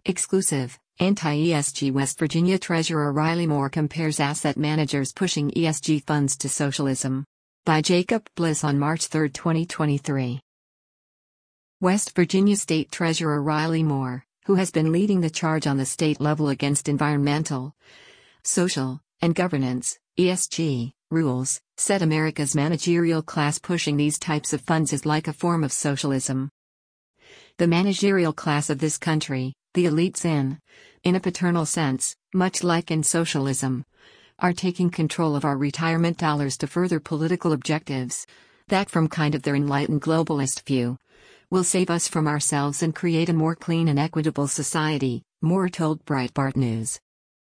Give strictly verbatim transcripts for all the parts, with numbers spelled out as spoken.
Exclusive, Anti-E S G West Virginia Treasurer Riley Moore compares asset managers pushing E S G funds to socialism. By Jacob Bliss on March third, twenty twenty-three. West Virginia State Treasurer Riley Moore, who has been leading the charge on the state level against environmental, social, and governance, E S G, rules, said America's managerial class pushing these types of funds is like a form of socialism. The managerial class of this country, the elites in, in a paternal sense, much like in socialism, are taking control of our retirement dollars to further political objectives, that from kind of their enlightened globalist view, will save us from ourselves and create a more clean and equitable society, Moore told Breitbart News.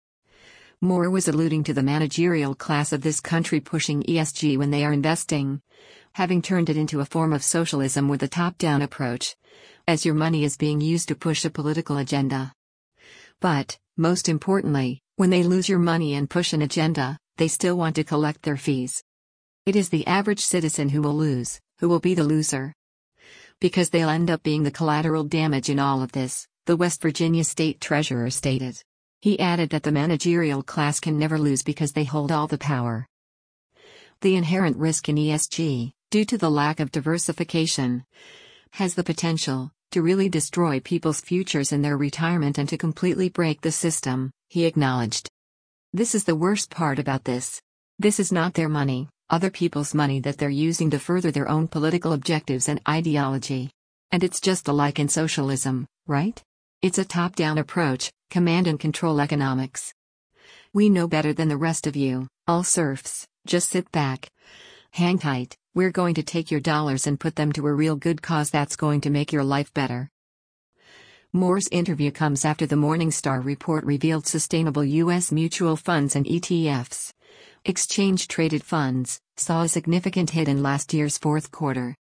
Moore was alluding to the managerial class of this country pushing E S G when they are investing, having turned it into a form of socialism with a top-down approach, as your money is being used to push a political agenda. But, most importantly, when they lose your money and push an agenda, they still want to collect their fees. It is the average citizen who will lose, who will be the loser. Because they'll end up being the collateral damage in all of this, the West Virginia State Treasurer stated. He added that the managerial class can never lose because they hold all the power. The inherent risk in E S G, due to the lack of diversification, has the potential to really destroy people's futures in their retirement and to completely break the system, he acknowledged. This is the worst part about this. This is not their money, other people's money that they're using to further their own political objectives and ideology. And it's just like in socialism, right? It's a top-down approach, command and control economics. We know better than the rest of you, all serfs, just sit back. Hang tight, we're going to take your dollars and put them to a real good cause that's going to make your life better. Moore's interview comes after the Morningstar report revealed sustainable U S mutual funds and E T Fs, exchange-traded funds, saw a significant hit in last year's fourth quarter.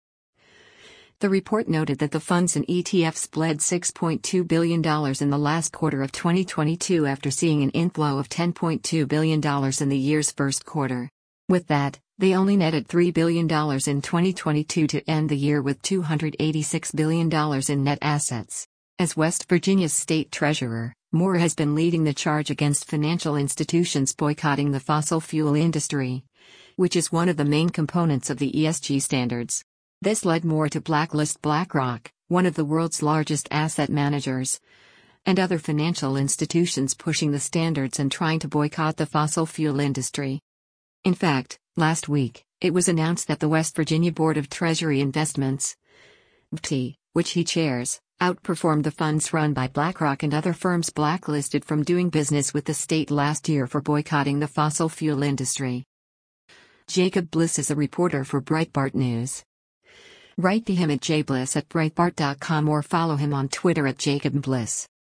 The report noted that the funds and E T Fs bled six point two billion dollars in the last quarter of twenty twenty-two after seeing an inflow of ten point two billion dollars in the year's first quarter. With that, they only netted three billion dollars in twenty twenty-two to end the year with two hundred eighty-six billion dollars in net assets. As West Virginia's state treasurer, Moore has been leading the charge against financial institutions boycotting the fossil fuel industry, which is one of the main components of the E S G standards. This led Moore to blacklist BlackRock, one of the world's largest asset managers, and other financial institutions pushing the standards and trying to boycott the fossil fuel industry. In fact, last week, it was announced that the West Virginia Board of Treasury Investments, B T, which he chairs, outperformed the funds run by BlackRock and other firms blacklisted from doing business with the state last year for boycotting the fossil fuel industry. Jacob Bliss is a reporter for Breitbart News. Write to him at jbliss at breitbart dot com or follow him on Twitter at Jacob Bliss.